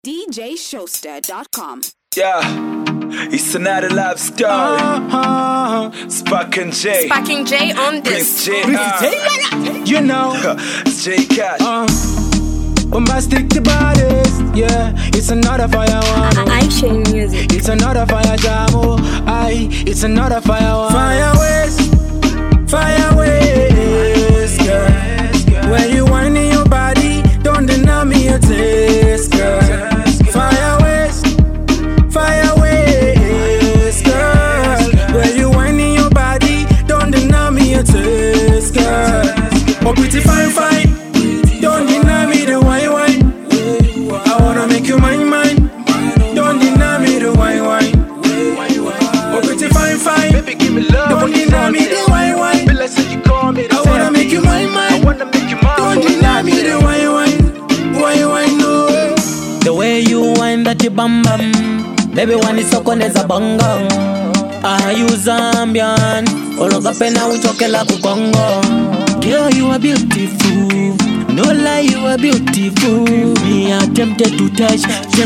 DJShowster.com. Yeah, it's another love story. Spark and J. Sparking J on this. Prince J. You know, It's J Cash. bombastic the baddest. Yeah, it's another fire one. I share music. It's another fire jam. Oh, it's another fire one. Fire waste, girl. When you whine in your body, don't deny me your taste, girl. Fire waste, girl. When you whine in your body, don't deny me your taste, girl. Oh, pretty fine. Don't deny me the wine. I wanna make you mine. Don't deny me the wine. Oh, pretty fine. Baby, give me love. Don't deny me the wine. Bill, I said you call me. I wanna make you mine. I wanna make you mine. Don't deny me the wine. No. The way you wind that you bam bam, baby, when it's so cold as a bongo. I use Zambian, ologa pena uchoke la kukongo. Girl, you are beautiful. No lie, you are beautiful. Me, I'm tempted to touch.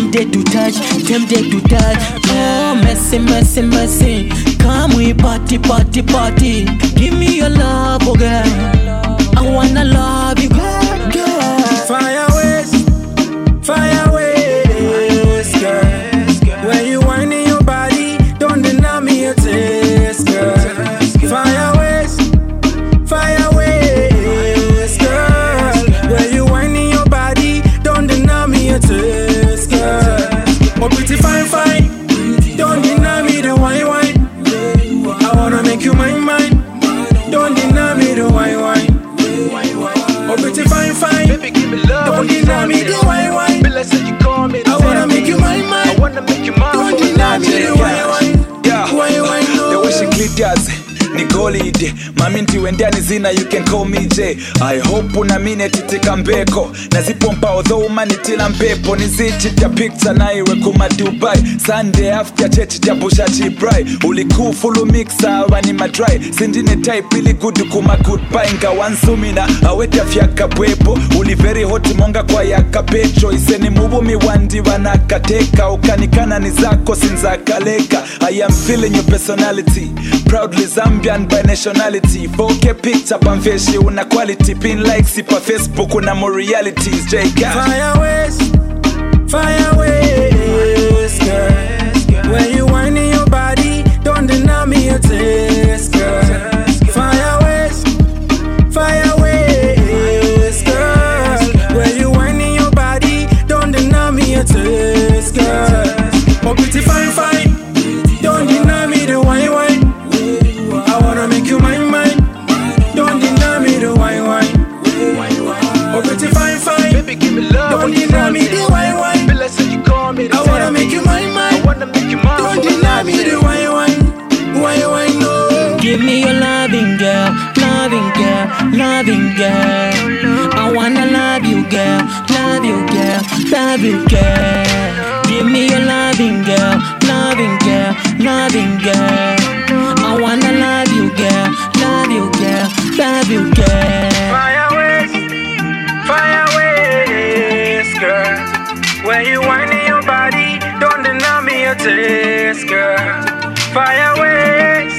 Oh, messy. Come we party. Give me your love, oh girl. I wanna love you, girl. Fire waste, girl. When you whine in your body, don't deny me your taste, girl. Fire waste, girl. When you whine in your body, don't deny me your taste, girl. Oh, pretty fine. Don't deny me the wine. I wanna make you mine. Don't deny me the wine. Oh, pretty fine. Baby, give me love. Don't deny me the wine. Bill, I said you call me. I wanna make you mine. I wanna make you mine. Don't deny me the wine. Yeah, No. the way she glitters Nicolide, mami ndiwe ndani zina, you can call me J. I hope una mine titika mbeko nazipompa although umanitila mpepo nizichita picture na iwe kuma Dubai Sunday after church jabusha chibrai ulikufulu mixa wani madry sindine type ili good kuma goodbye nga wansumina aweta fyaka bwebo uli very hot monga kwa yaka petro iseni mubumi wandi wanakateka ukanikana ni zako sinzakaleka. I am feeling your personality, proudly Zambian by nationality. 4K picture pamfeshi una quality, pin like sipa Facebook una more realities. J Cash. Fire waste, girl. When you whine in your body, don't deny me your taste, girl. Fire waste, girl. When you whine in your body, don't deny me your taste, girl. Oh, pretty fine. Don't deny me the wine. I wanna make you mine. Don't deny me the wine. Oh, pretty fine. Baby, give me love. Don't deny me the wine. Bill, I said you call me. I wanna make you mine. I wanna make you mine. Don't deny me the wine. No. Give me your loving girl. I wanna love you, girl. Give me your loving girl. I wanna love you, girl. Fire waste, girl. When you whine in your body, don't deny me your taste, girl. Fire waste,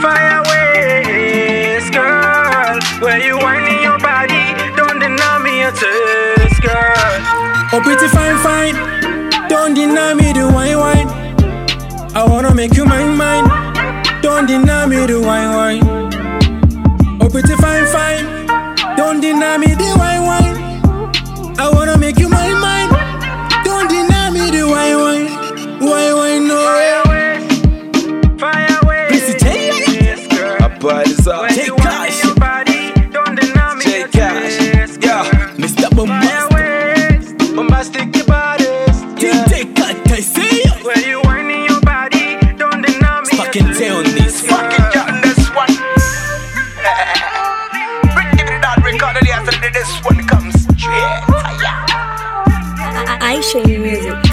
girl. When you whine in your body, don't deny me your taste, girl. Oh, pretty fine. Don't deny me the wine. I wanna make you mine. Don't deny me the wine. Oh, pretty fine. Don't deny me the wine. I wanna make you mine. Don't deny me the wine. No. Fire waste, girl. J Cash. J Cash. Yeah, Mr. Bombastic the baddest. DJ Cut, I see you. When you whine in your body, don't deny me. Fucking J on this. Fucking J on this one. Bring it down, record it after this one comes straight. I share music.